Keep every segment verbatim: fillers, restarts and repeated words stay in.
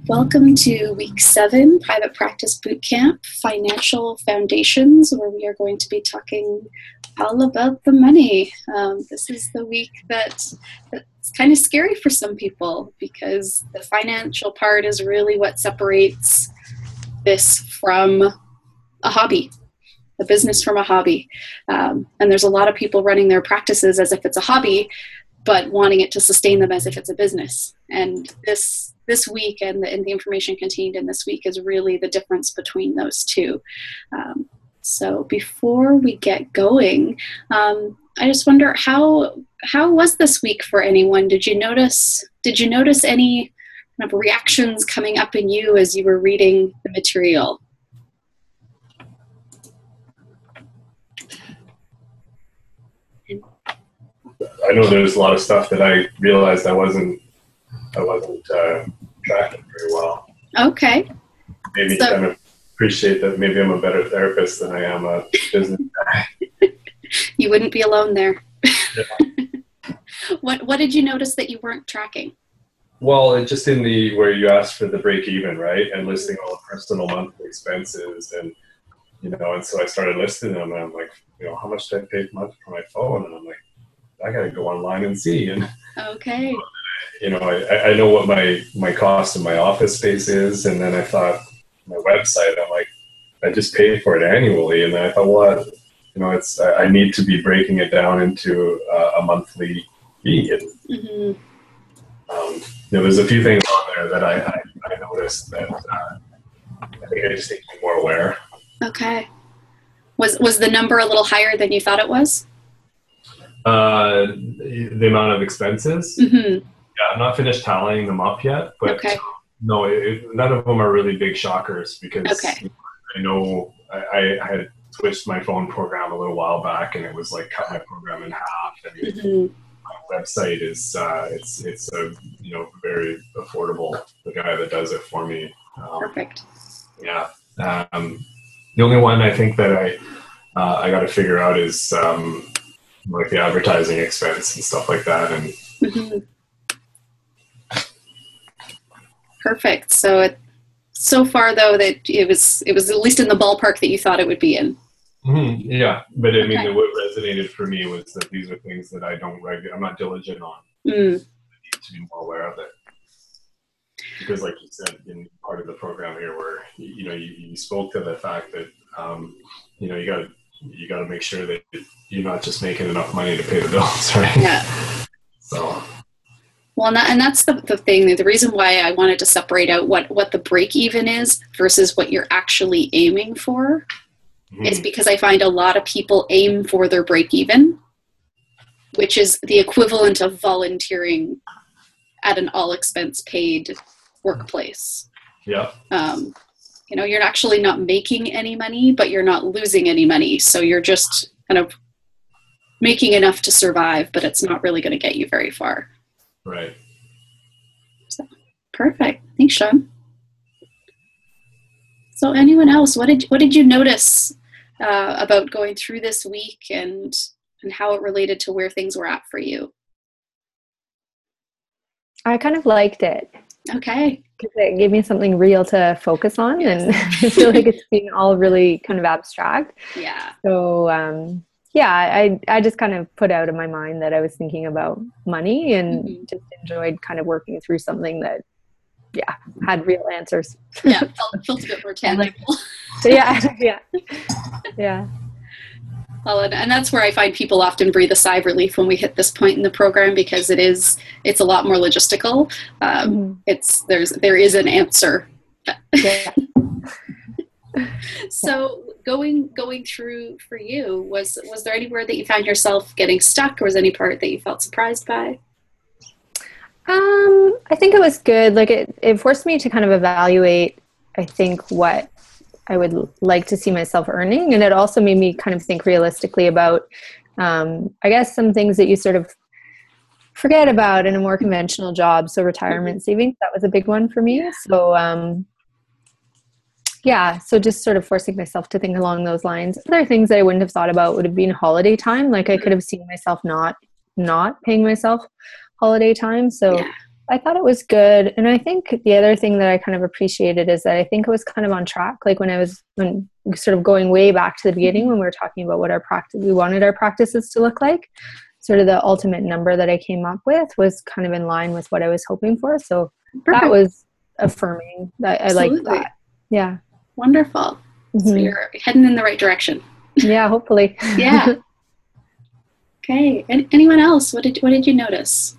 Welcome to week seven, Private Practice Bootcamp, Financial Foundations, where we are going to be talking all about the money. Um, this is the week that it's kind of scary for some people because the financial part is really what separates this from a hobby, a business from a hobby. Um, and there's a lot of people running their practices as if it's a hobby, but wanting it to sustain them as if it's a business. And this this week and the, and the information contained in this week is really the difference between those two. Um, so before we get going, um, I just wonder how how was this week for anyone? Did you notice did you notice any kind of reactions coming up in you as you were reading the material? I know there's a lot of stuff that I realized I wasn't I wasn't uh, tracking very well. Okay. Maybe so, kind of appreciate that maybe I'm a better therapist than I am a business guy. You wouldn't be alone there. Yeah. What What did you notice that you weren't tracking? Well, it just in the where you asked for the break even, right, and listing all the personal monthly expenses, and you know, and so I started listing them, and I'm like, you know, how much did I pay per month for my phone? And I'm like, I got to go online and see. And okay, you know, I, I know what my my cost of my office space is, and then I thought my website. I'm like, I just pay for it annually, and then I thought, well, you know, it's I, I need to be breaking it down into uh, a monthly fee. And mm-hmm. um, you know, there's a few things on there that I I, I noticed that uh, I think I just need to be more aware. Okay, was was the number a little higher than you thought it was? Uh, the amount of expenses. Mm-hmm. Yeah, I'm not finished tallying them up yet, but okay. no, it, none of them are really big shockers because okay. I know I, I had switched my phone program a little while back, and it was like cut my program in half. And mm-hmm. my website is uh, it's it's a you know very affordable. The guy that does it for me. Um, Perfect. Yeah. Um, the only one I think that I uh, I got to figure out is. Um, like the advertising expense and stuff like that. And mm-hmm. Perfect. So it, so far though, that it was, it was at least in the ballpark that you thought it would be in. Mm-hmm. Yeah. But I okay. mean, what resonated for me was that these are things that I don't regularly, I'm not diligent on. Mm. I need to be more aware of it. Because like you said, in part of the program here where, you know, you, you spoke to the fact that, um, you know, you got to, you got to make sure that you're not just making enough money to pay the bills, right? Yeah. So. Well, and, that, and that's the, the thing, the reason why I wanted to separate out what, what the break even is versus what you're actually aiming for mm-hmm. is because I find a lot of people aim for their break even, which is the equivalent of volunteering at an all expense paid workplace. Yeah. Um, you know, you're actually not making any money, but you're not losing any money. So you're just kind of making enough to survive, but it's not really going to get you very far. Right. So, perfect. Thanks, Sean. So anyone else, what did, what did you notice uh, about going through this week and, and how it related to where things were at for you? I kind of liked it. Okay. Because it gave me something real to focus on, yes. And I feel like it's been all really kind of abstract. Yeah. So, um, yeah, I I just kind of put out of my mind that I was thinking about money and mm-hmm. just enjoyed kind of working through something that, yeah, had real answers. Yeah, felt, felt a bit more tangible. So yeah, yeah, yeah. Well, and, and that's where I find people often breathe a sigh of relief when we hit this point in the program because it is, it's a lot more logistical. Um, mm-hmm. It's, there's, there is an answer. Yeah. So going, going through for you, was, was there anywhere that you found yourself getting stuck, or was any part that you felt surprised by? Um, I think it was good. Like it, it forced me to kind of evaluate, I think, what I would like to see myself earning. And it also made me kind of think realistically about, um, I guess, some things that you sort of forget about in a more conventional job. So retirement savings, that was a big one for me. So, um, yeah, so just sort of forcing myself to think along those lines. Other things that I wouldn't have thought about would have been holiday time. Like I could have seen myself not, not paying myself holiday time. So yeah. I thought it was good. And I think the other thing that I kind of appreciated is that I think it was kind of on track. Like when I was when sort of going way back to the beginning when we were talking about what our practice, we wanted our practices to look like, sort of the ultimate number that I came up with was kind of in line with what I was hoping for. So Perfect. That was affirming. That I like that. Yeah. Wonderful. Mm-hmm. So you're heading in the right direction. Yeah, hopefully. Yeah. Okay. And anyone else? What did what did you notice?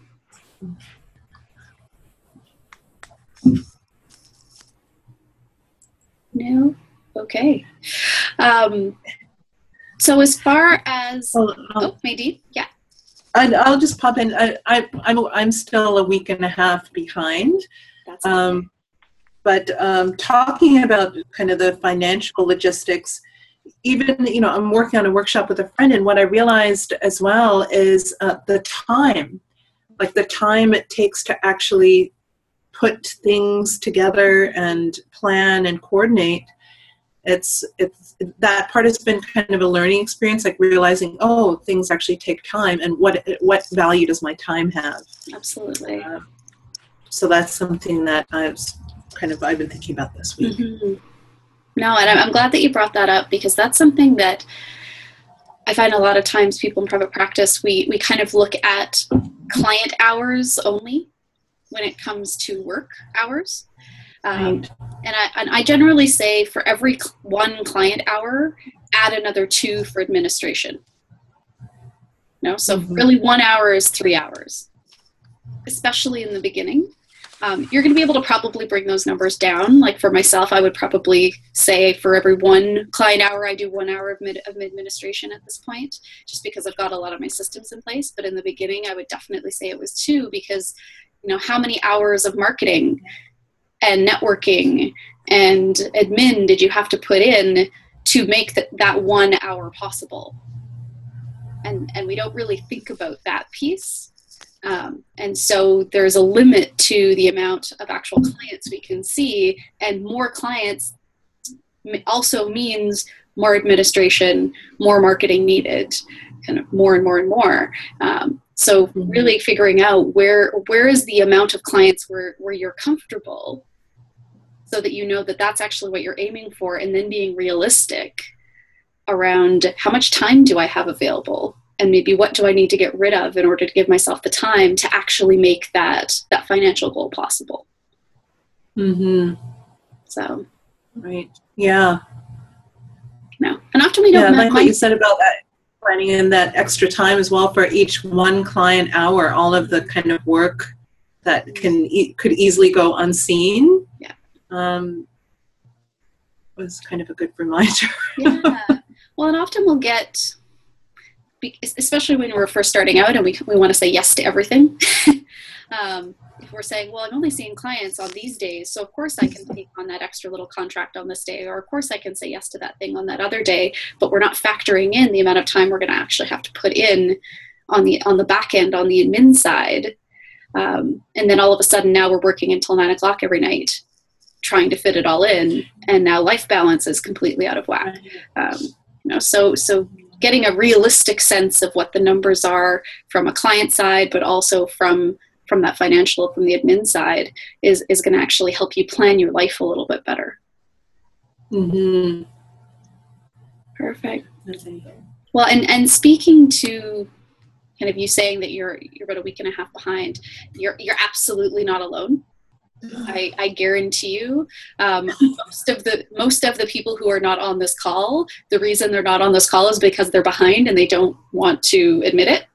No? Okay. Um, so as far as... Oh, um, oh Maydi? Yeah. I, I'll just pop in. I, I, I'm, I'm still a week and a half behind. That's okay. Um, but um, talking about kind of the financial logistics, even, you know, I'm working on a workshop with a friend, and what I realized as well is uh, the time, like the time it takes to actually put things together and plan and coordinate. It's, it's, that part has been kind of a learning experience, like realizing, oh, things actually take time, and what, what value does my time have? Absolutely. Uh, so that's something that I've kind of, I've been thinking about this week. Mm-hmm. No, and I'm glad that you brought that up, because that's something that I find a lot of times people in private practice, we, we kind of look at client hours only when it comes to work hours. Um, right. and, I, and I generally say for every one client hour, add another two for administration. No, so mm-hmm. really one hour is three hours, especially in the beginning. Um, you're going to be able to probably bring those numbers down. Like for myself, I would probably say for every one client hour, I do one hour of, mid, of administration at this point, just because I've got a lot of my systems in place. But in the beginning, I would definitely say it was two, because, you know, how many hours of marketing and networking and admin did you have to put in to make th- that one hour possible? And, and we don't really think about that piece. Um, and so there's a limit to the amount of actual clients we can see, and more clients also means more administration, more marketing needed, kind of more and more and more. Um, so really figuring out where where is the amount of clients where, where you're comfortable, so that you know that that's actually what you're aiming for, and then being realistic around how much time do I have available, and maybe what do I need to get rid of in order to give myself the time to actually make that that financial goal possible. Mm-hmm. So, right, yeah. No, and often we don't. Yeah, like what you said about that, planning in that extra time as well for each one client hour. All of the kind of work that can e- could easily go unseen. Yeah, um, was kind of a good reminder. Yeah, well, and often we'll get, especially when we're first starting out and we we want to say yes to everything. um, if we're saying, well, I'm only seeing clients on these days, so of course I can take on that extra little contract on this day, or of course I can say yes to that thing on that other day, but we're not factoring in the amount of time we're going to actually have to put in on the on the back end, on the admin side. Um, and then all of a sudden now we're working until nine o'clock every night, trying to fit it all in, and now life balance is completely out of whack. Um, you know, so so getting a realistic sense of what the numbers are from a client side, but also from from that financial, from the admin side, is is going to actually help you plan your life a little bit better. Mm-hmm. Perfect. Well, and and speaking to kind of you saying that you're you're about a week and a half behind, you're you're absolutely not alone. I, I guarantee you, um, most of the most of the people who are not on this call, the reason they're not on this call is because they're behind and they don't want to admit it.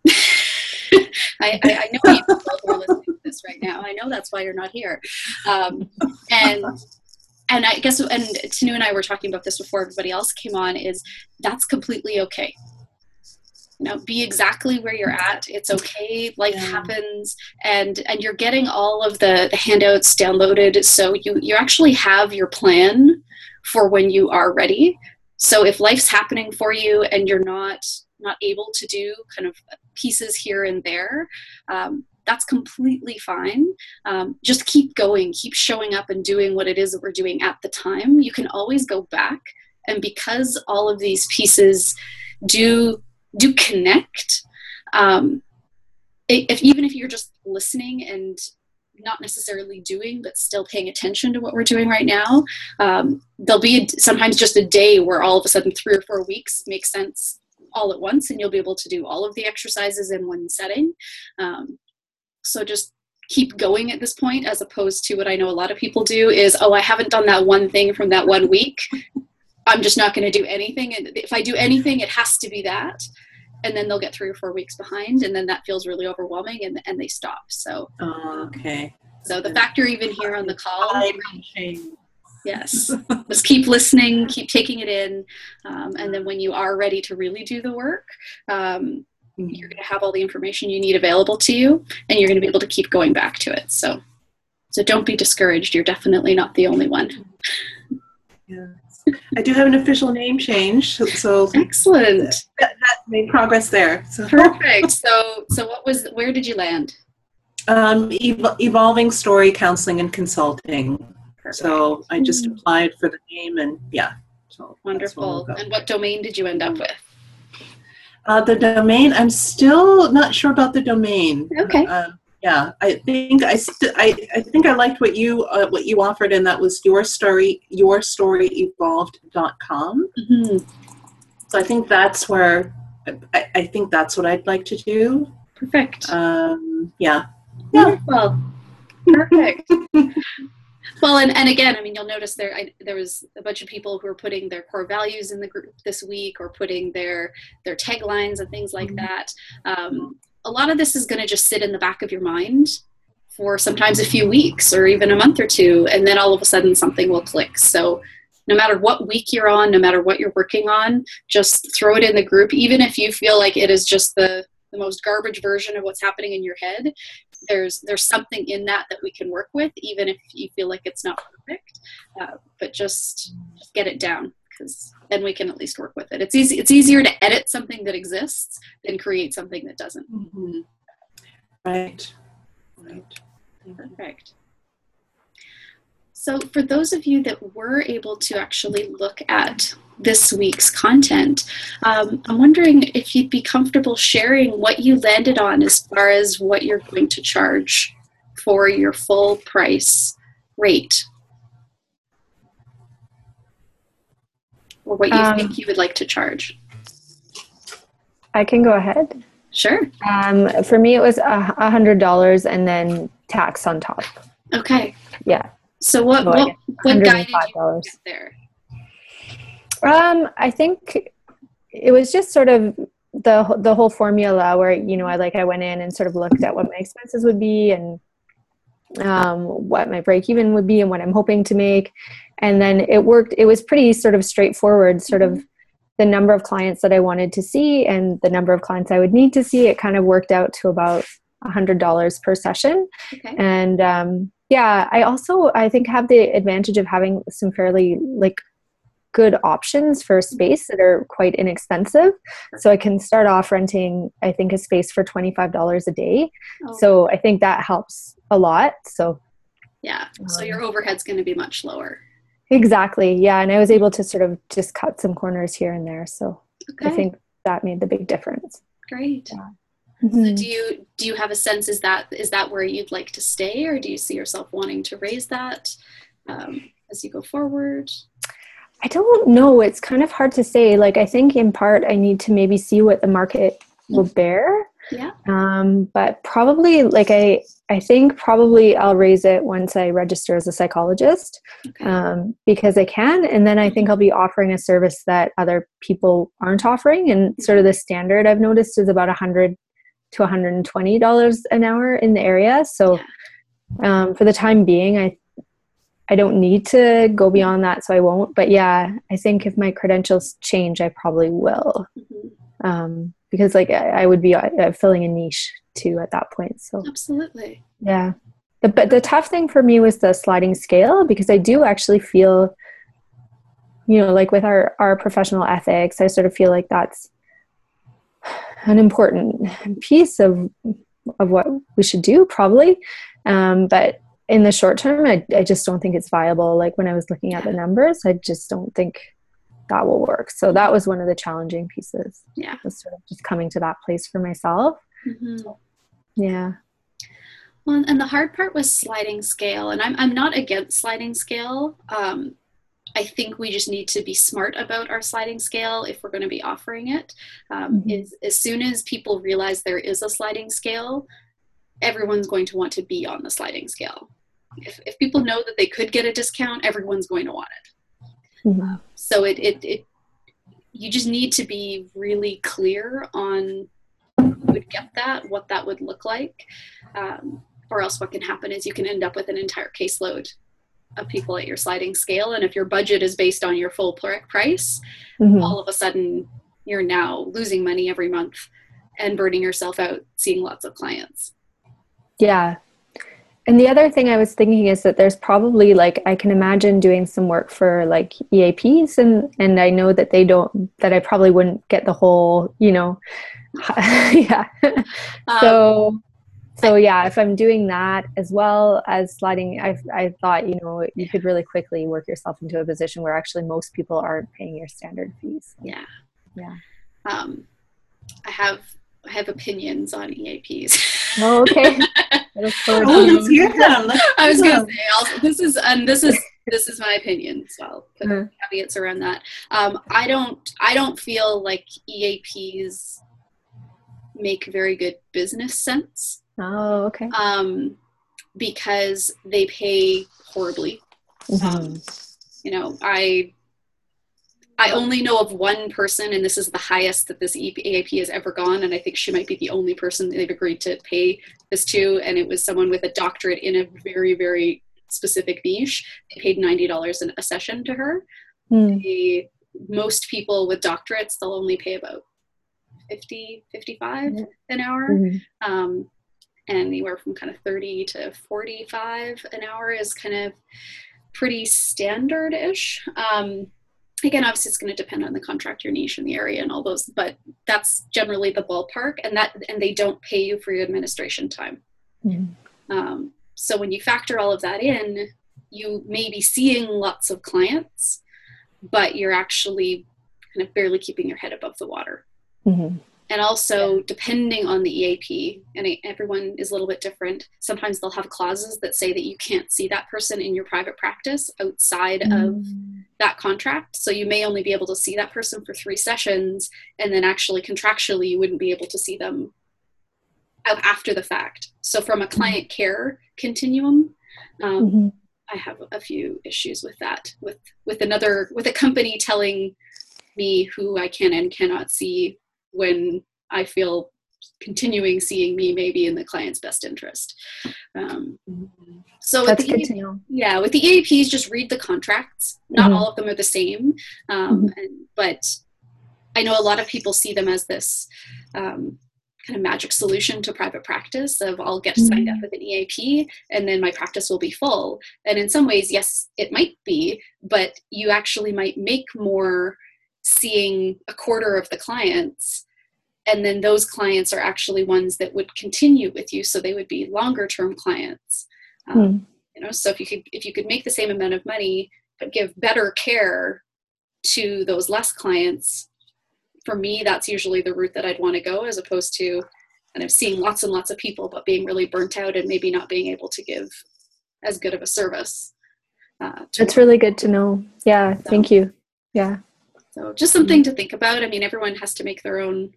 I, I, I know you people who are listening to this right now. I know that's why you're not here. Um, and and I guess, and Tanu and I were talking about this before everybody else came on, is that's completely okay. You know, be exactly where you're at. It's okay. Life yeah. happens, and and you're getting all of the, the handouts downloaded, so you you actually have your plan for when you are ready. So if life's happening for you and you're not not able to do kind of pieces here and there, um, that's completely fine. Um, just keep going, keep showing up and doing what it is that we're doing at the time. You can always go back, and because all of these pieces do do connect, um, if even if you're just listening and not necessarily doing, but still paying attention to what we're doing right now. Um, there'll be a, sometimes just a day where all of a sudden three or four weeks make sense all at once, and you'll be able to do all of the exercises in one setting. Um, so just keep going at this point, as opposed to what I know a lot of people do is, oh, I haven't done that one thing from that one week. I'm just not going to do anything. And if I do anything, it has to be that. And then they'll get three or four weeks behind, and then that feels really overwhelming, and and they stop. So, oh, okay. So the fact you're even here on the call, change. Yes, just keep listening, keep taking it in, um, and then when you are ready to really do the work, um, you're going to have all the information you need available to you, and you're going to be able to keep going back to it. So, so don't be discouraged. You're definitely not the only one. Yeah. I do have an official name change, so excellent. That, that made progress there. So. Perfect. So, so what was? Where did you land? Um, ev- evolving Story Counseling and Consulting. Perfect. So I just applied for the name, and yeah. So wonderful. We'll and what domain did you end up with? Uh, the domain. I'm still not sure about the domain. Okay. Uh, Yeah, I think I, st- I I think I liked what you uh, what you offered, and that was your story your story evolved dot com. Mm-hmm. So I think that's where I, I think that's what I'd like to do. Perfect. Um, yeah. Wonderful. Perfect. Well, and, and again, I mean, you'll notice there I, there was a bunch of people who were putting their core values in the group this week, or putting their their taglines and things like mm-hmm. that. Um, a lot of this is going to just sit in the back of your mind for sometimes a few weeks or even a month or two, and then all of a sudden something will click. So no matter what week you're on, no matter what you're working on, just throw it in the group. Even if you feel like it is just the, the most garbage version of what's happening in your head, there's there's something in that that we can work with, even if you feel like it's not perfect. Uh, but just, just get it down, because then we can at least work with it. It's easy. It's easier to edit something that exists than create something that doesn't. Mm-hmm. Right. Right. Perfect. So for those of you that were able to actually look at this week's content, um, I'm wondering if you'd be comfortable sharing what you landed on as far as what you're going to charge for your full price rate, or what you um, think you would like to charge. I can go ahead. Sure. Um, for me, it was a a hundred dollars and then tax on top. Okay. Yeah. So what so what, what guided you get there? Um, I think it was just sort of the the whole formula where, you know, I like I went in and sort of looked at what my expenses would be, and um, what my break even would be, and what I'm hoping to make. And then it worked. It was pretty sort of straightforward, sort of the number of clients that I wanted to see and the number of clients I would need to see. It kind of worked out to about a hundred dollars per session. Okay. And um, yeah, I also, I think, have the advantage of having some fairly like good options for space that are quite inexpensive. So I can start off renting, I think, a space for twenty-five dollars a day. Oh. So I think that helps a lot. So yeah, so your overhead's going to be much lower. Exactly. Yeah. And I was able to sort of just cut some corners here and there. So okay. I think that made the big difference. Great. Yeah. Mm-hmm. So do you, do you have a sense, is that, is that where you'd like to stay, or do you see yourself wanting to raise that um, as you go forward? I don't know. It's kind of hard to say. Like, I think in part I need to maybe see what the market will bear. Yeah. Um, but probably like I, I think probably I'll raise it once I register as a psychologist, okay. um, because I can. And then I think I'll be offering a service that other people aren't offering. And sort of the standard I've noticed is about a hundred to one hundred twenty dollars an hour in the area. So yeah. um, for the time being, I I don't need to go beyond that, so I won't. But yeah, I think if my credentials change, I probably will. Mm-hmm. Um, because like I, I would be uh, filling a niche too at that point. So absolutely. Yeah. The, but the tough thing for me was the sliding scale, because I do actually feel, you know, like with our, our professional ethics, I sort of feel like that's an important piece of, of what we should do probably. Um, but in the short term, I, I just don't think it's viable. Like when I was looking at the numbers, I just don't think that will work. So that was one of the challenging pieces. Yeah. Was sort of just coming to that place for myself. Mm-hmm. Yeah. Well, and the hard part was sliding scale, and I'm I'm not against sliding scale. Um, I think we just need to be smart about our sliding scale if we're going to be offering it. Um, mm-hmm. is, as soon as people realize there is a sliding scale, everyone's going to want to be on the sliding scale. If, if people know that they could get a discount, everyone's going to want it. Mm-hmm. So it, it, it, you just need to be really clear on who would get that, what that would look like. Um, or else what can happen is you can end up with an entire caseload of people at your sliding scale. And if your budget is based on your full price, mm-hmm. all of a sudden you're now losing money every month and burning yourself out seeing lots of clients. Yeah. And the other thing I was thinking is that there's probably like, I can imagine doing some work for like E A Ps, and, and I know that they don't, that I probably wouldn't get the whole, you know, yeah. Um, so So yeah, if I'm doing that as well as sliding, I I thought, you know, you could really quickly work yourself into a position where actually most people aren't paying your standard fees. Yeah. Yeah. Um, I have I have opinions on E A Ps. Oh, okay. Oh, let's hear them. Let's I was hear going them. to say also, this is and this is this is my opinion, so I'll put Mm. caveats around that. Um, I don't I don't feel like E A Ps make very good business sense. Oh, okay. Um, because they pay horribly. Mm-hmm. Um, you know, I I only know of one person, and this is the highest that this E A P has ever gone, and I think she might be the only person they've agreed to pay this to, and it was someone with a doctorate in a very, very specific niche. They paid ninety dollars a session to her. Mm. They, most people with doctorates, they'll only pay about fifty, fifty-five Yeah. an hour. Mm-hmm. Um, and anywhere from kind of thirty to forty-five an hour is kind of pretty standard-ish. Um, again, obviously it's going to depend on the contract, your niche, and the area, and all those, but that's generally the ballpark. And that, and they don't pay you for your administration time. Mm-hmm. Um, so when you factor all of that in, you may be seeing lots of clients, but you're actually kind of barely keeping your head above the water. Mm-hmm. And also, depending on the E A P, and everyone is a little bit different, sometimes they'll have clauses that say that you can't see that person in your private practice outside Mm. of that contract. So you may only be able to see that person for three sessions, and then actually contractually you wouldn't be able to see them out after the fact. So from a client care continuum, um, Mm-hmm. I have a few issues with that, with, with another, with a company telling me who I can and cannot see when I feel continuing seeing me may be in the client's best interest. Um, so That's with the good E A P, to know. yeah, with the E A Ps, just read the contracts. Not Mhm. all of them are the same, um, Mhm. and, but I know a lot of people see them as this um, kind of magic solution to private practice of I'll get signed up with an E A P and then my practice will be full. And in some ways, yes, it might be, but you actually might make more seeing a quarter of the clients, and then those clients are actually ones that would continue with you, so they would be longer term clients. Um, Mm. you know, so if you could if you could make the same amount of money but give better care to those less clients, for me that's usually the route that I'd want to go, as opposed to kind of seeing lots and lots of people but being really burnt out and maybe not being able to give as good of a service. Uh, to That's really good to know. Yeah, So- thank you. Yeah. So just something to think about. I mean, everyone has to make their own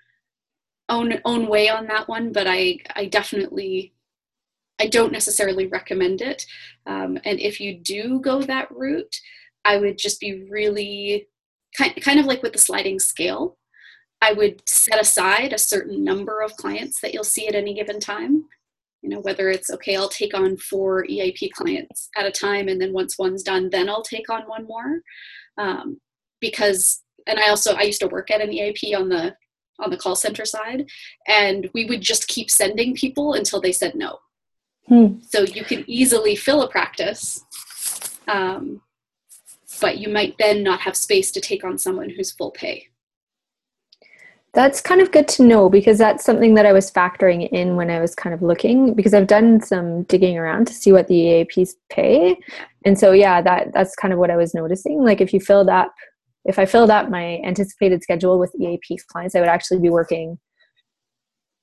own own way on that one, but I I definitely I don't necessarily recommend it. Um, and if you do go that route, I would just be really kind kind of like with the sliding scale. I would set aside a certain number of clients that you'll see at any given time. You know, whether it's, okay, I'll take on four E A P clients at a time, and then once one's done, then I'll take on one more. Um, because, and I also, I used to work at an E A P on the, on the call center side, and we would just keep sending people until they said no. Hmm. So you can easily fill a practice, um, but you might then not have space to take on someone who's full pay. That's kind of good to know, because that's something that I was factoring in when I was kind of looking, because I've done some digging around to see what the E A Ps pay. And so, yeah, that that's kind of what I was noticing. Like if you filled up, if I filled up my anticipated schedule with E A P clients, I would actually be working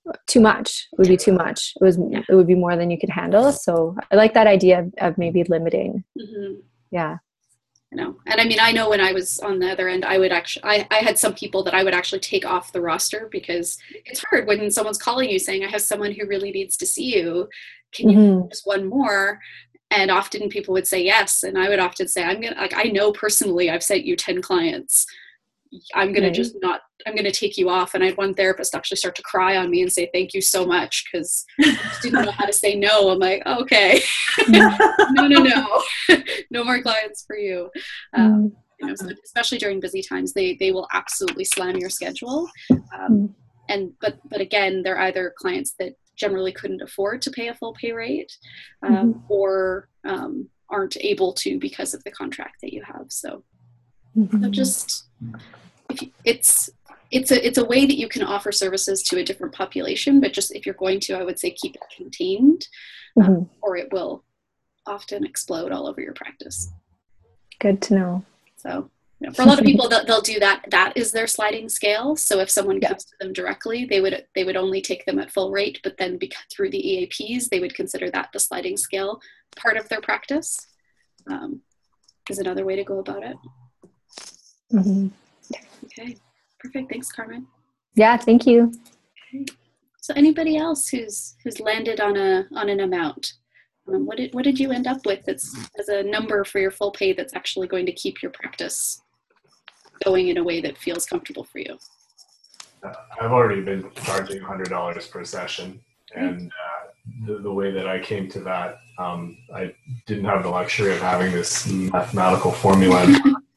too much. It would be too much. It was, it would be more than you could handle. So I like that idea of, of maybe limiting. Mm-hmm. Yeah. You know, and I mean, I know when I was on the other end, I would actually, I, I had some people that I would actually take off the roster because it's hard when someone's calling you saying, I have someone who really needs to see you. Can you Mm-hmm. do just one more? And often people would say yes. And I would often say, I'm going to, like, I know personally I've sent you ten clients. I'm going Right. to just not, I'm going to take you off. And I had one therapist actually start to cry on me and say, thank you so much. Cause I just didn't know how to say no. I'm like, okay, no, no, no, no more clients for you. Um, you know, so especially during busy times, they, they will absolutely slam your schedule. Um, and, but, but again, they're either clients that generally couldn't afford to pay a full pay rate, um, Mm-hmm. or, um, aren't able to because of the contract that you have. So, Mm-hmm. so just, if you, it's, it's a, it's a way that you can offer services to a different population, but just if you're going to, I would say keep it contained, um, Mm-hmm. or it will often explode all over your practice. Good to know. So, you know, for a lot of people, they'll, they'll do that. That is their sliding scale. So if someone Yeah. comes to them directly, they would they would only take them at full rate. But then because, through the E A Ps, they would consider that the sliding scale part of their practice. Um, is another way to go about it. Mm-hmm. Okay, perfect. Thanks, Carmen. Yeah, thank you. Okay. So anybody else who's who's landed on a on an amount? Um, what did what did you end up with that's as a number for your full pay that's actually going to keep your practice going in a way that feels comfortable for you? Uh, I've already been charging one hundred dollars per session, and uh, the, the way that I came to that, um, I didn't have the luxury of having this mathematical formula.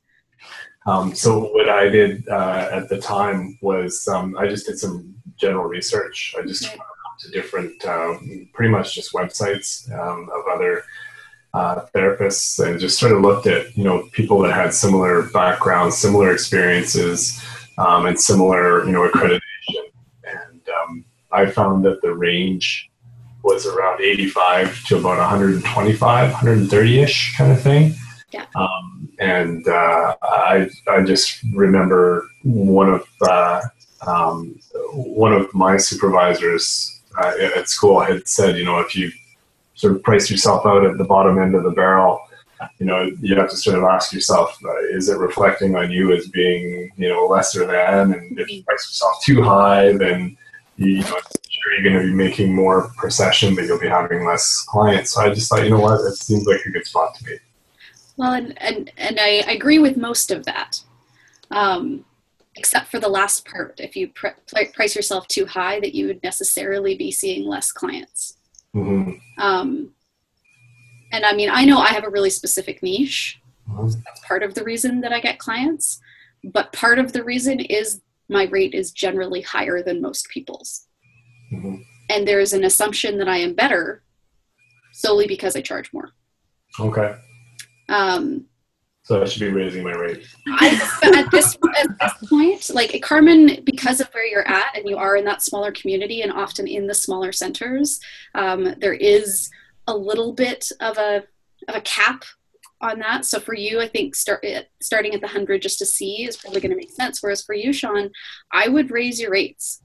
um, so what I did uh, at the time was um, I just did some general research. I just went out to different, uh, pretty much just websites um, of other uh, therapists, and just sort of looked at, you know, people that had similar backgrounds, similar experiences, um, and similar, you know, accreditation. And um, I found that the range was around eighty-five to about one hundred twenty-five, one hundred thirty-ish kind of thing. Yeah. Um, and uh, I I just remember one of uh, um, one of my supervisors uh, at school had said, you know, if you sort of price yourself out at the bottom end of the barrel, you know, you have to sort of ask yourself, uh, is it reflecting on you as being, you know, lesser than? And if you price yourself too high, then you, you know, sure you're going to be making more per session, but you'll be having less clients. So I just thought, you know what, it seems like a good spot to be. Well, and and, and I agree with most of that, um, except for the last part. If you pr- price yourself too high, that you would necessarily be seeing less clients. Mm-hmm. Um, and I mean, I know I have a really specific niche. Mm-hmm. That's part of the reason that I get clients, but part of the reason is my rate is generally higher than most people's. Mm-hmm. And there is an assumption that I am better solely because I charge more. Okay. Um, So I should be raising my rate. I, at this at this point, like Carmen, because of where you're at and you are in that smaller community and often in the smaller centers, um, there is a little bit of a of a cap on that. So for you, I think start starting at the hundred just to see is probably going to make sense. Whereas for you, Sean, I would raise your rates,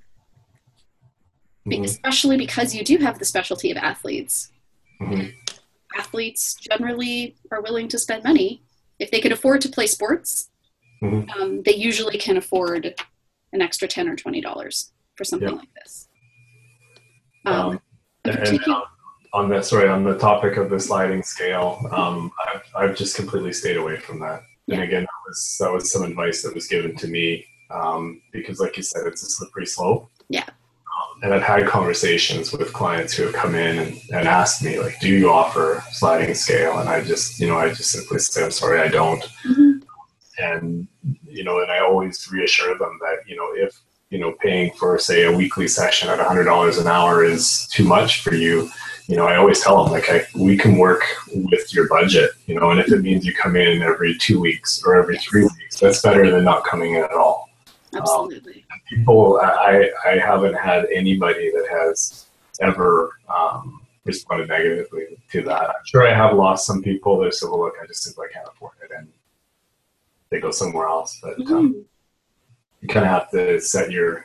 mm-hmm. especially because you do have the specialty of athletes. Mm-hmm. Athletes generally are willing to spend money. If they can afford to play sports, mm-hmm. um, they usually can afford an extra ten or twenty dollars for something yep. like this. Um, um, and uh, on the sorry, on the topic of the sliding scale, um, I've I've just completely stayed away from that. And yeah. again, that was that was some advice that was given to me um, because, like you said, it's a slippery slope. Yeah. And I've had conversations with clients who have come in and, and asked me, like, do you offer sliding scale? And I just, you know, I just simply say, I'm sorry, I don't. Mm-hmm. And, you know, and I always reassure them that, you know, if, you know, paying for, say, a weekly session at one hundred dollars an hour is too much for you, you know, I always tell them, like, I, we can work with your budget, you know, and if it means you come in every two weeks or every three weeks, that's better than not coming in at all. Absolutely. Um, people, I, I haven't had anybody that has ever um, responded negatively to that. I'm sure I have lost some people that said, well, look, I just simply can't afford it, and they go somewhere else. But um, mm-hmm. you kind of have to set your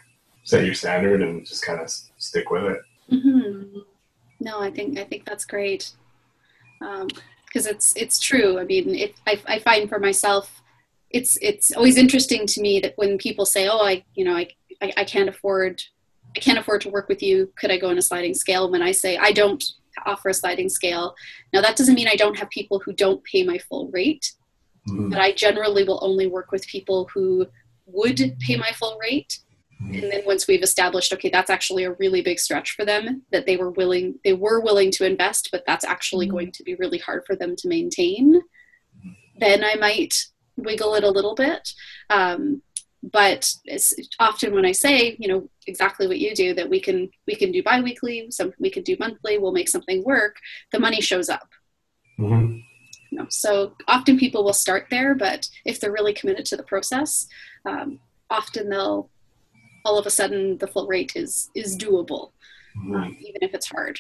set your standard and just kind of stick with it. Mm-hmm. No, I think I think that's great, because um, it's it's true. I mean, it, I I find for myself, it's it's always interesting to me that when people say, "Oh, I you know I I, I can't afford I can't afford to work with you. Could I go on a sliding scale?" When I say I don't offer a sliding scale, now that doesn't mean I don't have people who don't pay my full rate, mm-hmm. but I generally will only work with people who would pay my full rate. And then once we've established, okay, that's actually a really big stretch for them, that they were willing, they were willing to invest, but that's actually mm-hmm. going to be really hard for them to maintain, then I might wiggle it a little bit. Um, but it's often when I say, you know, exactly what you do, that we can, we can do biweekly, some we could do monthly, we'll make something work, the money shows up. Mm-hmm. You know, so often people will start there, but if they're really committed to the process, um, often they'll, all of a sudden the full rate is is doable, mm-hmm. um, even if it's hard.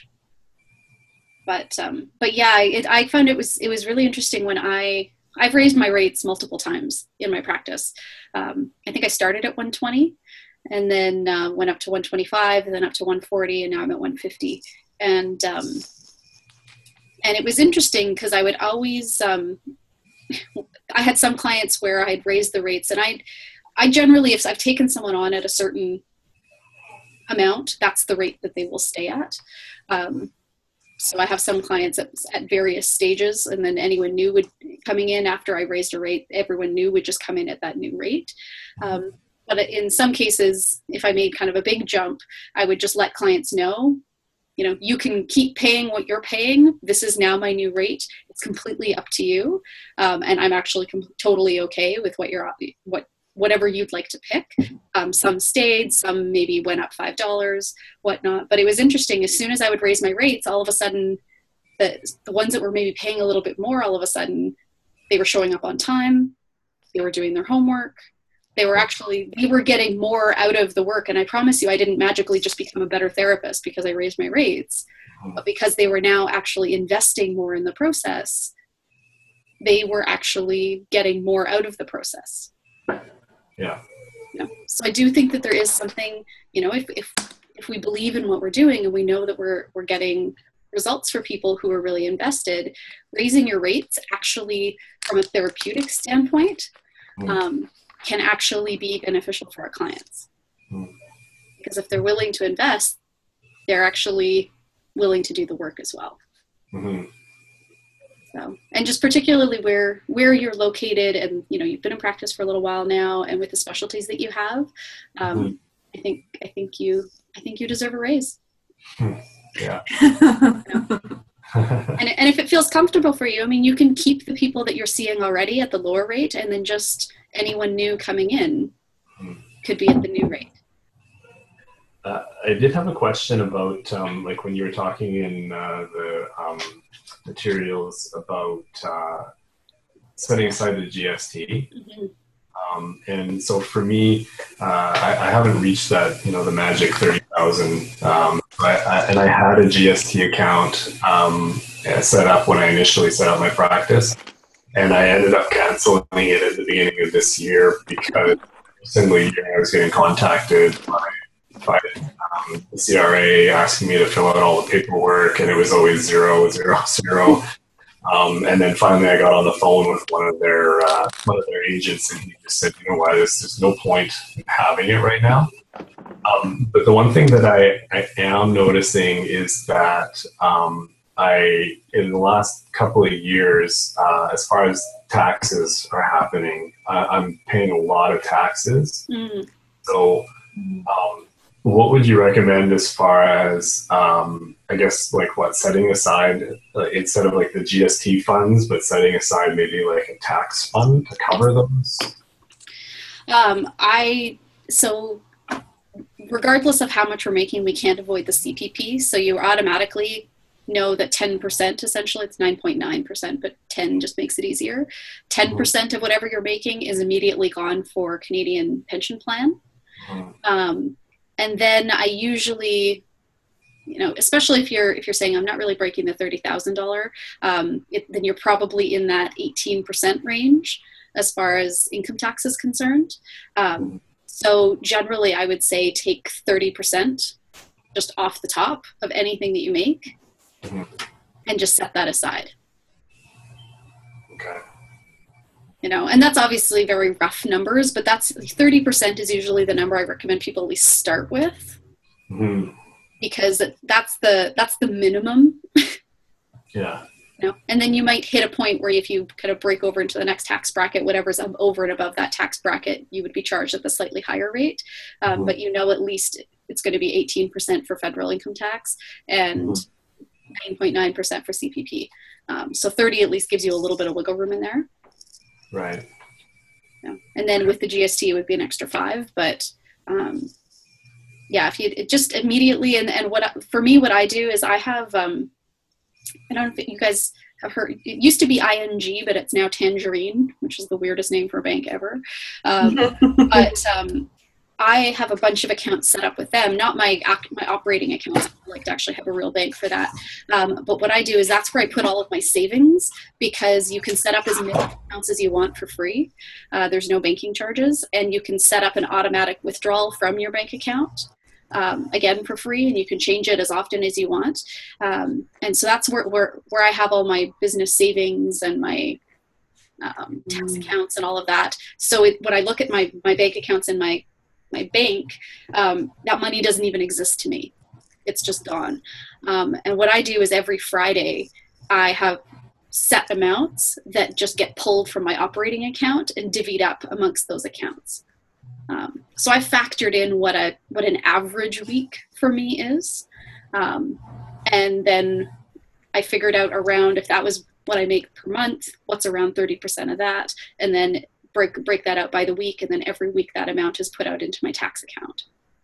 But um, but yeah, it, I found it was it was really interesting when I I've raised my rates multiple times in my practice. Um, I think I started at one twenty, and then uh, went up to one twenty-five, and then up to one forty, and now I'm at one fifty. And um, and it was interesting because I would always um, I had some clients where I had raised the rates, and I. I generally, if I've taken someone on at a certain amount, that's the rate that they will stay at. Um, so I have some clients at, at various stages, and then anyone new would coming in after I raised a rate, everyone new would just come in at that new rate. Um, but in some cases, if I made kind of a big jump, I would just let clients know, you know, you can keep paying what you're paying. This is now my new rate. It's completely up to you. Um, and I'm actually com- totally okay with what you're, what, whatever you'd like to pick. Um, some stayed, some maybe went up five dollars, whatnot. But it was interesting. As soon as I would raise my rates, all of a sudden, the, the ones that were maybe paying a little bit more, all of a sudden, they were showing up on time. They were doing their homework. They were actually, they were getting more out of the work. And I promise you, I didn't magically just become a better therapist because I raised my rates, but because they were now actually investing more in the process, they were actually getting more out of the process. Yeah. You know, so I do think that there is something, you know, if, if, if we believe in what we're doing and we know that we're, we're getting results for people who are really invested, raising your rates actually from a therapeutic standpoint, mm. um, can actually be beneficial for our clients. Mm. Because if they're willing to invest, they're actually willing to do the work as well. Mm-hmm. So, and just particularly where where you're located, and you know you've been in practice for a little while now, and with the specialties that you have, um, mm-hmm. I think I think you I think you deserve a raise. Yeah. You know? and and if it feels comfortable for you, I mean, you can keep the people that you're seeing already at the lower rate, and then just anyone new coming in could be at the new rate. Uh, I did have a question about um, like when you were talking in uh, the um, materials about uh, setting aside the G S T. Mm-hmm. Um, and so for me, uh, I, I haven't reached that, you know, the magic thirty thousand. Um, I, I, and I had a G S T account um, set up when I initially set up my practice. And I ended up canceling it at the beginning of this year because recently I was getting contacted by, by um, the C R A asking me to fill out all the paperwork, and it was always zero, zero, zero. Um, and then finally I got on the phone with one of their uh, one of their agents, and he just said, you know what, there's, there's no point in having it right now. Um, but the one thing that I, I am noticing is that um, I, in the last couple of years, uh, as far as taxes are happening, uh, I'm paying a lot of taxes. Mm. So um, what would you recommend as far as, um, I guess, like what, setting aside, uh, instead of like the G S T funds, but setting aside maybe like a tax fund to cover those? Um, I, so regardless of how much we're making, we can't avoid the C P P. So you automatically know that ten percent, essentially it's nine point nine percent, but ten just makes it easier. ten percent of whatever you're making is immediately gone for Canadian pension plan. Mm-hmm. Um, and then I usually, you know, especially if you're if you're saying I'm not really breaking the thirty thousand dollars, um, then you're probably in that eighteen percent range as far as income tax is concerned. Um, So generally, I would say take thirty percent just off the top of anything that you make, mm-hmm. and just set that aside. Okay. You know, and that's obviously very rough numbers, but that's thirty percent is usually the number I recommend people at least start with, mm-hmm. because that's the that's the minimum. Yeah. You know? And then you might hit a point where if you kind of break over into the next tax bracket, whatever's over and above that tax bracket, you would be charged at the slightly higher rate. Um, mm-hmm. But you know, at least it's going to be eighteen percent for federal income tax and mm-hmm. nine point nine percent for C P P. Um, so thirty at least gives you a little bit of wiggle room in there. Right. Yeah. And then with the G S T, it would be an extra five. But um, yeah, if you it just immediately, and, and what for me, what I do is I have, um, I don't know if you guys have heard, it used to be I N G, but it's now Tangerine, which is the weirdest name for a bank ever. Um, but um, I have a bunch of accounts set up with them, not my my operating accounts. I like to actually have a real bank for that. Um, but what I do is that's where I put all of my savings, because you can set up as many accounts as you want for free. Uh, there's no banking charges, and you can set up an automatic withdrawal from your bank account. Um, again, for free, and you can change it as often as you want. Um, and so that's where, where, where I have all my business savings and my um, tax mm. accounts and all of that. So it, when I look at my, my bank accounts in my, my bank, um, that money doesn't even exist to me. It's just gone. Um, and what I do is every Friday, I have set amounts that just get pulled from my operating account and divvied up amongst those accounts. Um, so I factored in what a what an average week for me is, um, and then I figured out around if that was what I make per month, what's around thirty percent of that, and then break break that out by the week, and then every week that amount is put out into my tax account.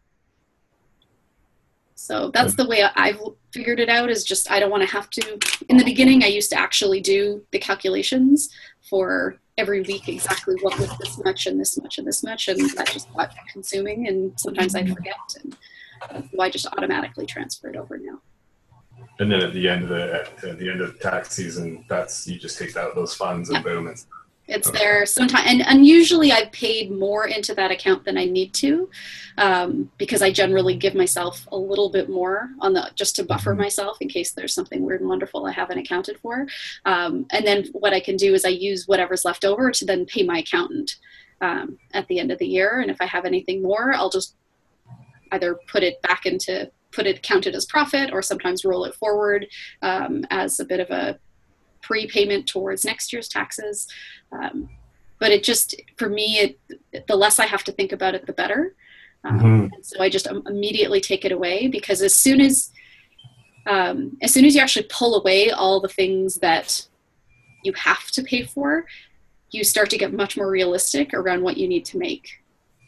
So that's the way I've figured it out, is just I don't want to have to. In the beginning, I used to actually do the calculations for every week exactly what was this much and this much and this much, and that just got consuming, and sometimes I forget, and so I just automatically transfer it over now. And then at the end of the at the end of the tax season, that's you just take out those funds and yeah. boom, it's It's okay. there sometimes, and, and usually I've paid more into that account than I need to, um, because I generally give myself a little bit more on the just to buffer mm-hmm. myself in case there's something weird and wonderful I haven't accounted for. Um, and then what I can do is I use whatever's left over to then pay my accountant um, at the end of the year. And if I have anything more, I'll just either put it back into put it counted as profit, or sometimes roll it forward um, as a bit of a prepayment towards next year's taxes. Um, but it just, for me, it, the less I have to think about it, the better. Um, mm-hmm. and so I just immediately take it away, because as soon as, um, as soon as you actually pull away all the things that you have to pay for, you start to get much more realistic around what you need to make.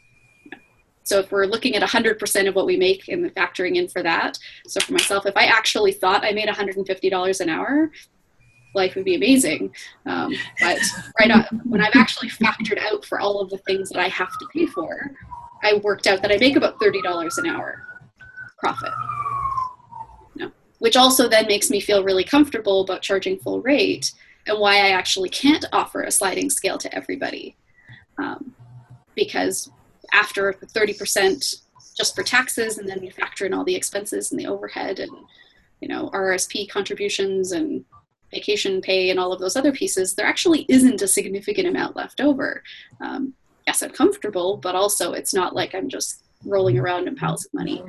So if we're looking at one hundred percent of what we make and factoring in for that, so for myself, if I actually thought I made one hundred fifty dollars an hour, life would be amazing. Um, but right now, when I've actually factored out for all of the things that I have to pay for, I worked out that I make about thirty dollars an hour profit. You know, which also then makes me feel really comfortable about charging full rate, and why I actually can't offer a sliding scale to everybody. Um, because after the thirty percent just for taxes, and then you factor in all the expenses and the overhead and, you know, R R S P contributions and vacation pay and all of those other pieces, there actually isn't a significant amount left over. Um, yes, I'm comfortable, but also it's not like I'm just rolling around in piles of money.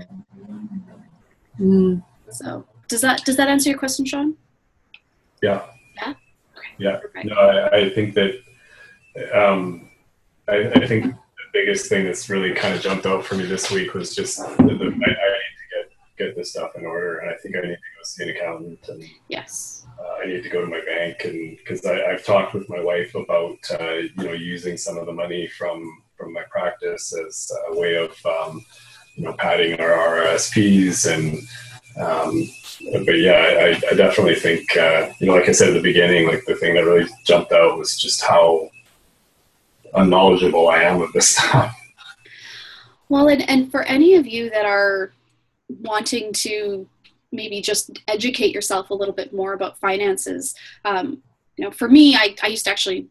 Mm. So does that does that answer your question, Sean? Yeah. Yeah. Okay. Yeah. Perfect. No, I, I think that um, I, I think the biggest thing that's really kind of jumped out for me this week was just the, the, I, I need to get get this stuff in order, and I think I need to go see an accountant. And yes. Uh, I need to go to my bank, and because I've talked with my wife about uh, you know using some of the money from from my practice as a way of um, you know padding our R R S Ps, and um, but yeah, I, I definitely think uh, you know like I said at the beginning, like the thing that really jumped out was just how unknowledgeable I am of this stuff. Well, and, and for any of you that are wanting to maybe just educate yourself a little bit more about finances. Um, you know, for me, I, I used to actually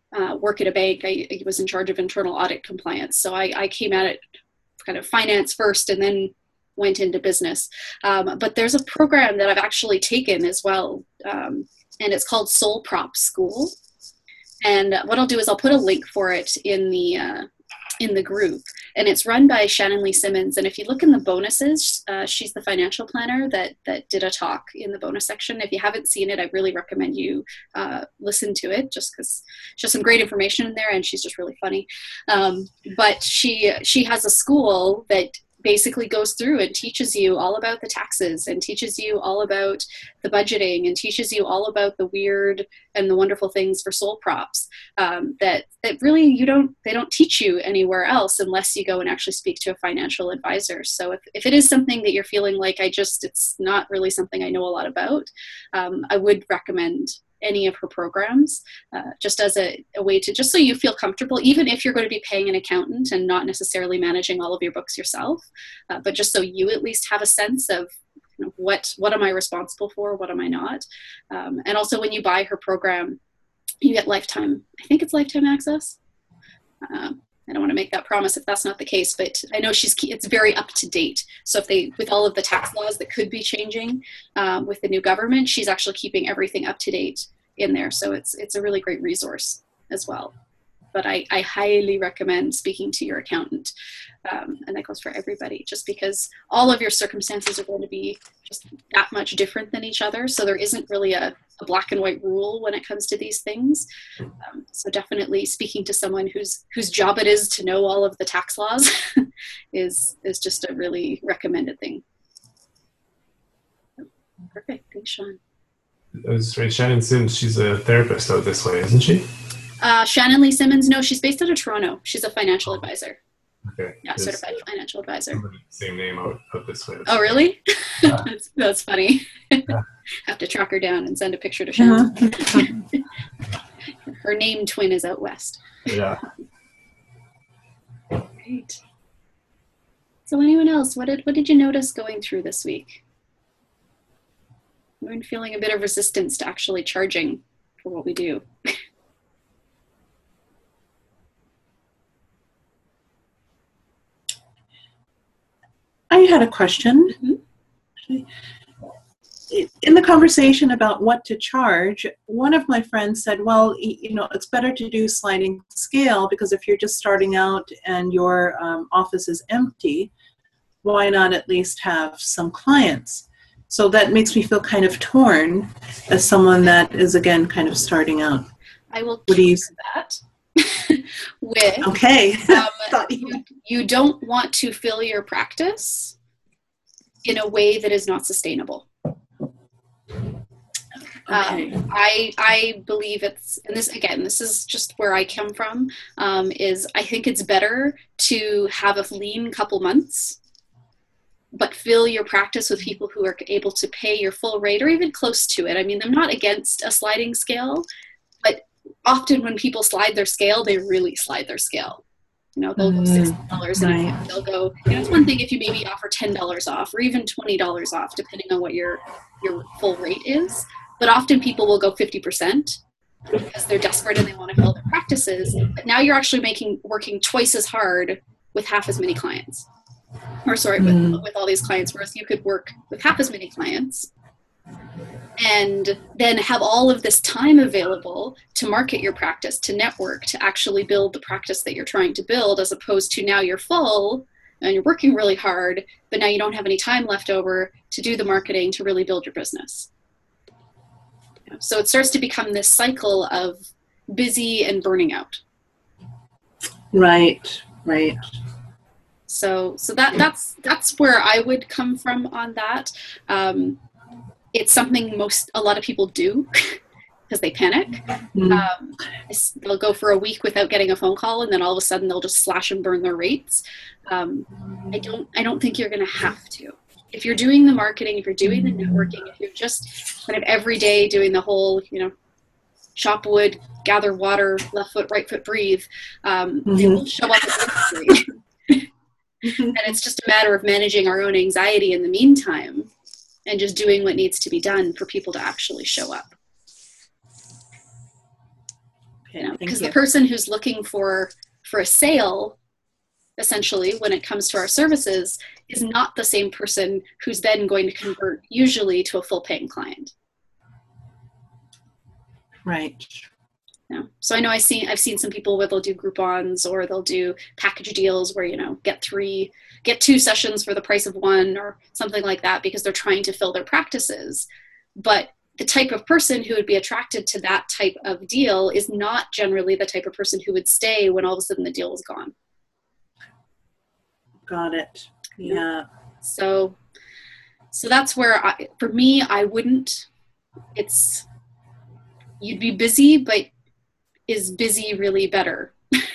uh, work at a bank. I, I was in charge of internal audit compliance. So I, I came at it kind of finance first and then went into business. Um, but there's a program that I've actually taken as well, um, and it's called Soul Prop School. And what I'll do is I'll put a link for it in the uh, in the group, and it's run by Shannon Lee Simmons. And if you look in the bonuses, uh, she's the financial planner that that did a talk in the bonus section. If you haven't seen it, I really recommend you uh, listen to it, just because just some great information in there, and she's just really funny. Um, but she she has a school that basically goes through and teaches you all about the taxes and teaches you all about the budgeting and teaches you all about the weird and the wonderful things for soul props um, that, that really you don't, they don't teach you anywhere else unless you go and actually speak to a financial advisor. So if, if it is something that you're feeling like I just, it's not really something I know a lot about, um, I would recommend any of her programs, uh, just as a, a way to, just so you feel comfortable, even if you're going to be paying an accountant and not necessarily managing all of your books yourself, uh, but just so you at least have a sense of, you know, what, what am I responsible for? What am I not? Um, and also when you buy her program, you get lifetime, I think it's lifetime access. Um, I don't want to make that promise if that's not the case, but I know she's, it's very up to date. So if they, with all of the tax laws that could be changing um, with the new government, she's actually keeping everything up to date in there. So it's, it's a really great resource as well. But I, I highly recommend speaking to your accountant. Um, and that goes for everybody, just because all of your circumstances are going to be just that much different than each other. So there isn't really a, a black and white rule when it comes to these things. Um, so definitely speaking to someone whose whose job it is to know all of the tax laws is, is just a really recommended thing. Perfect. Thanks, Sean. I was right. Shannon Sims, she's a therapist out this way, isn't she? Uh, Shannon Lee Simmons, no, she's based out of Toronto. She's a financial advisor. Okay. Yeah, There's certified financial advisor. Same name out, out this way. Oh, really? Yeah. that's, that's funny. Yeah. Have to track her down and send a picture to Shannon. Uh-huh. Her name twin is out west. Yeah. Great. So anyone else, what did, what did you notice going through this week? We've been feeling a bit of resistance to actually charging for what we do. I had a question. Mm-hmm. In the conversation about what to charge, one of my friends said, well, you know, it's better to do sliding scale because if you're just starting out and your um, office is empty, why not at least have some clients? So that makes me feel kind of torn as someone that is, again, kind of starting out. I will what do you that with, okay. um, you, you don't want to fill your practice in a way that is not sustainable. Okay. Um, I I believe it's, and this again, this is just where I come from, um, is I think it's better to have a lean couple months, but fill your practice with people who are able to pay your full rate or even close to it. I mean, I'm not against a sliding scale, but often when people slide their scale, they really slide their scale. You know, they'll go sixty dollars and right. they'll go, you know, it's one thing if you maybe offer ten dollars off or even twenty dollars off, depending on what your, your full rate is. But often people will go fifty percent because they're desperate and they want to fill their practices. But now you're actually making, working twice as hard with half as many clients. Or sorry, with, mm. with all these clients, whereas you could work with half as many clients and then have all of this time available to market your practice, to network, to actually build the practice that you're trying to build, as opposed to now you're full and you're working really hard, but now you don't have any time left over to do the marketing to really build your business. So it starts to become this cycle of busy and burning out. Right, right. So, so that that's that's where I would come from on that. Um, it's something most a lot of people do because they panic. Mm-hmm. Um, they'll go for a week without getting a phone call, and then all of a sudden they'll just slash and burn their rates. Um, I don't I don't think you're going to have to. If you're doing the marketing, if you're doing the networking, if you're just kind of every day doing the whole, you know, chop wood, gather water, left foot, right foot, breathe, um, mm-hmm. they will show up at the And it's just a matter of managing our own anxiety in the meantime and just doing what needs to be done for people to actually show up. Okay, you know, thank because you. the person who's looking for for a sale, essentially, when it comes to our services, is not the same person who's then going to convert usually to a full paying client. Right. Yeah. So I know I've seen I've seen some people where they'll do Groupons or they'll do package deals where, you know, get three, get two sessions for the price of one or something like that because they're trying to fill their practices. But the type of person who would be attracted to that type of deal is not generally the type of person who would stay when all of a sudden the deal was gone. Got it. Yeah. So, so that's where I, for me, I wouldn't, it's, you'd be busy, but is busy really better?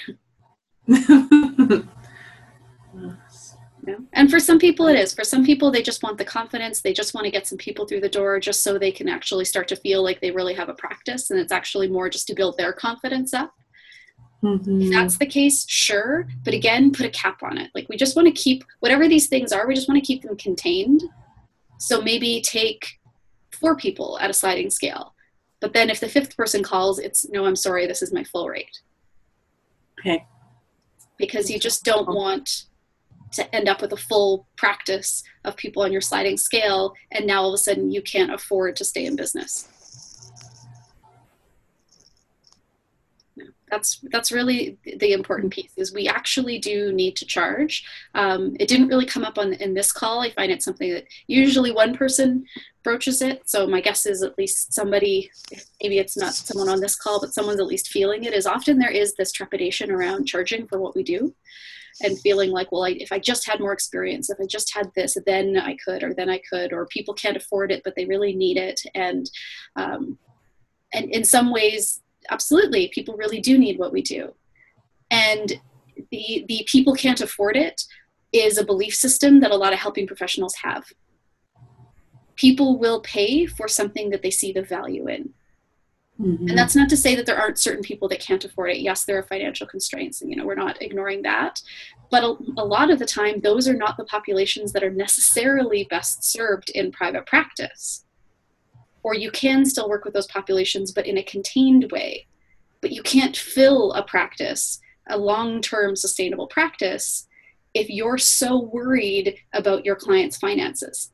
Yeah. And for some people it is. For some people, they just want the confidence. They just want to get some people through the door just so they can actually start to feel like they really have a practice. And it's actually more just to build their confidence up. Mm-hmm. If that's the case, sure. But again, put a cap on it. Like we just want to keep, whatever these things are, we just want to keep them contained. So maybe take four people at a sliding scale. But then if the fifth person calls, it's, no, I'm sorry, this is my full rate. Okay. Because you just don't want to end up with a full practice of people on your sliding scale, and now all of a sudden you can't afford to stay in business. That's that's really the important piece, is we actually do need to charge. Um, it didn't really come up on in this call. I find it something that usually one person broaches it. So my guess is at least somebody, maybe it's not someone on this call, but someone's at least feeling it, is often there is this trepidation around charging for what we do. And feeling like, well, I, if I just had more experience, if I just had this, then I could, or then I could, or people can't afford it, but they really need it. And, um, and in some ways, absolutely, people really do need what we do. And the, the people can't afford it is a belief system that a lot of helping professionals have. People will pay for something that they see the value in. Mm-hmm. And that's not to say that there aren't certain people that can't afford it. Yes, there are financial constraints, and you know, we're not ignoring that. But a, a lot of the time, those are not the populations that are necessarily best served in private practice. Or you can still work with those populations, but in a contained way. But you can't fill a practice, a long-term sustainable practice, if you're so worried about your client's finances.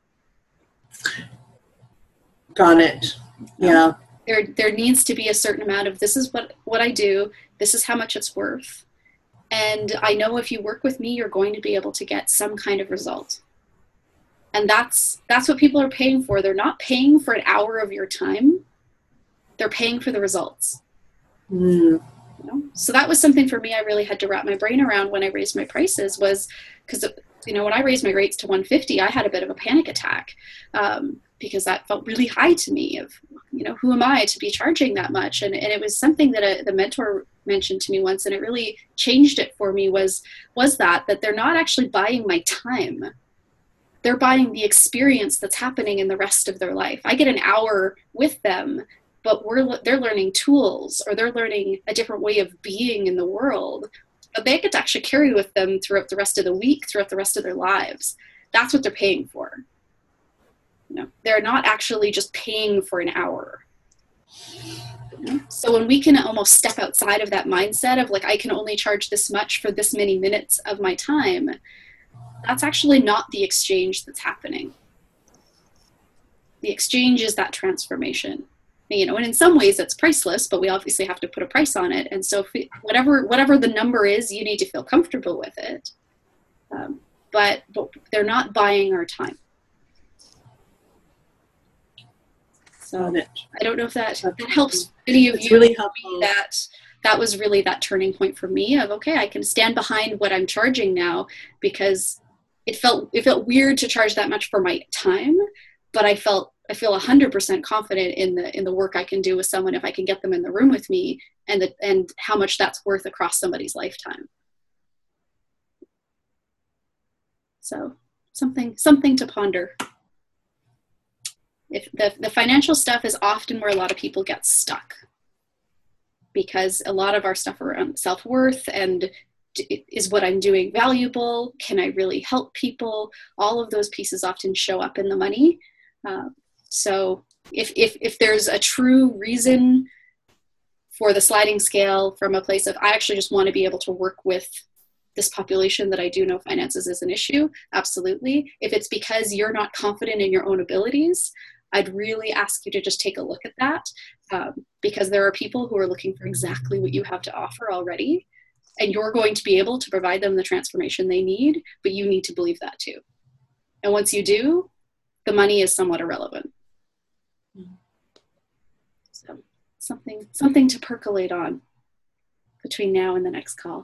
Got it. Yeah. There, there needs to be a certain amount of, this is what, what I do, this is how much it's worth. And I know if you work with me, you're going to be able to get some kind of result. And that's, that's what people are paying for. They're not paying for an hour of your time. They're paying for the results. Mm. You know? So that was something for me I really had to wrap my brain around when I raised my prices, was because, you know, when I raised my rates to one fifty, I had a bit of a panic attack. Um, because that felt really high to me of, you know, who am I to be charging that much? And, and it was something that a, the mentor mentioned to me once, and it really changed it for me, was, was that, that they're not actually buying my time. They're buying the experience that's happening in the rest of their life. I get an hour with them, but we're, they're learning tools, or they're learning a different way of being in the world, but they get to actually carry with them throughout the rest of the week, throughout the rest of their lives. That's what they're paying for. You know, they're not actually just paying for an hour. You know? So when we can almost step outside of that mindset of like, I can only charge this much for this many minutes of my time, that's actually not the exchange that's happening. The exchange is that transformation. You know, and in some ways it's priceless, but we obviously have to put a price on it. And so if we, whatever whatever the number is, you need to feel comfortable with it. Um, but, but they're not buying our time. So I don't know if that, that helps any of it's you. Really helpful. That that was really that turning point for me of, okay, I can stand behind what I'm charging now, because it felt it felt weird to charge that much for my time, but I felt I feel one hundred percent confident in the in the work I can do with someone if I can get them in the room with me, and the, and how much that's worth across somebody's lifetime. So something something to ponder. If the, the financial stuff is often where a lot of people get stuck, because a lot of our stuff around self-worth and is what I'm doing valuable? Can I really help people? All of those pieces often show up in the money. Uh, so if, if, if there's a true reason for the sliding scale from a place of, I actually just want to be able to work with this population that I do know finances is an issue, absolutely. If it's because you're not confident in your own abilities, I'd really ask you to just take a look at that, um, because there are people who are looking for exactly what you have to offer already, and you're going to be able to provide them the transformation they need, but you need to believe that too. And once you do, the money is somewhat irrelevant. So something, something to percolate on between now and the next call.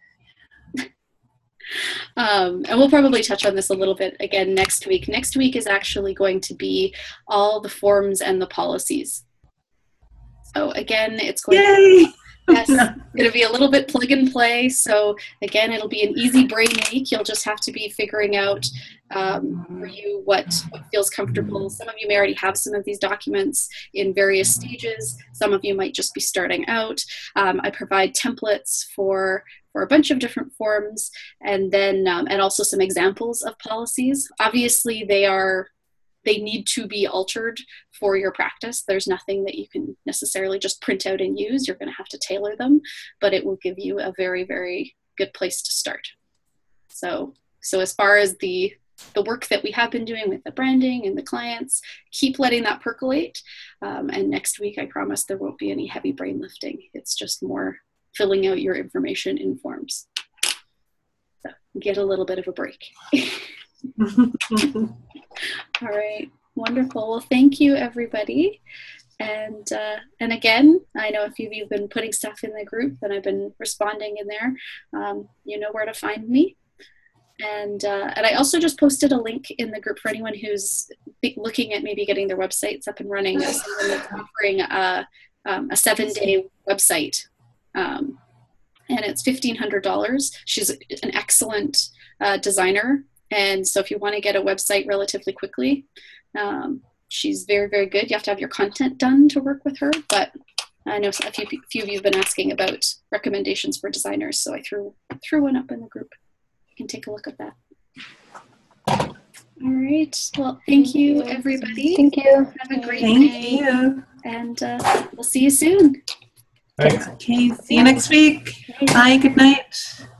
Um, and we'll probably touch on this a little bit again next week. Next week is actually going to be all the forms and the policies. So again, it's going Yay! to, yes, going to be a little bit plug and play. So again, it'll be an easy brain week. You'll just have to be figuring out um, for you what, what feels comfortable. Some of you may already have some of these documents in various stages. Some of you might just be starting out. Um, I provide templates for for a bunch of different forms, and then um, and also some examples of policies. Obviously, they are they need to be altered for your practice. There's nothing that you can necessarily just print out and use. You're going to have to tailor them, but it will give you a very, very good place to start. So, so as far as the the work that we have been doing with the branding and the clients, keep letting that percolate. Um, and next week, I promise there won't be any heavy brain lifting. It's just more filling out your information in forms. So get a little bit of a break. All right, wonderful. Well, thank you, everybody. And uh, and again, I know a few of you have been putting stuff in the group, and I've been responding in there. Um, you know where to find me. And uh, and I also just posted a link in the group for anyone who's looking at maybe getting their websites up and running. There's someone that's offering a, um, a seven-day website. Um, and it's fifteen hundred dollars. She's an excellent uh, designer. And so if you want to get a website relatively quickly, um, she's very, very good. You have to have your content done to work with her. But I know a few, few of you have been asking about recommendations for designers. So I threw, threw one up in the group. You can take a look at that. All right. Well, thank, thank you, everybody. Thank you. Have a great thank day. You. And uh, we'll see you soon. Thanks. Okay, see you next week. Bye, good night.